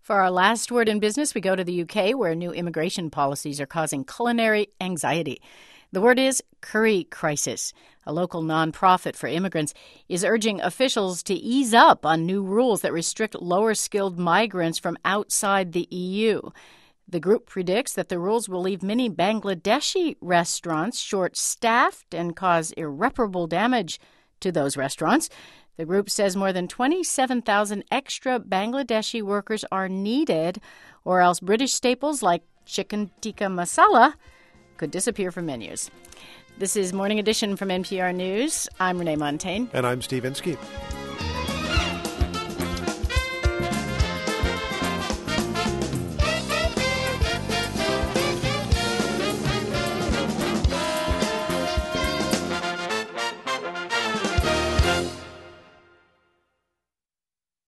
For our last word in business, we go to the UK, where new immigration policies are causing culinary anxiety. The word is curry crisis. A local nonprofit for immigrants is urging officials to ease up on new rules that restrict lower-skilled migrants from outside the EU. The group predicts that the rules will leave many Bangladeshi restaurants short-staffed and cause irreparable damage to those restaurants. The group says more than 27,000 extra Bangladeshi workers are needed, or else British staples like chicken tikka masala could disappear from menus. This is Morning Edition from NPR News. I'm Renee Montaigne. And I'm Steve Inskeep.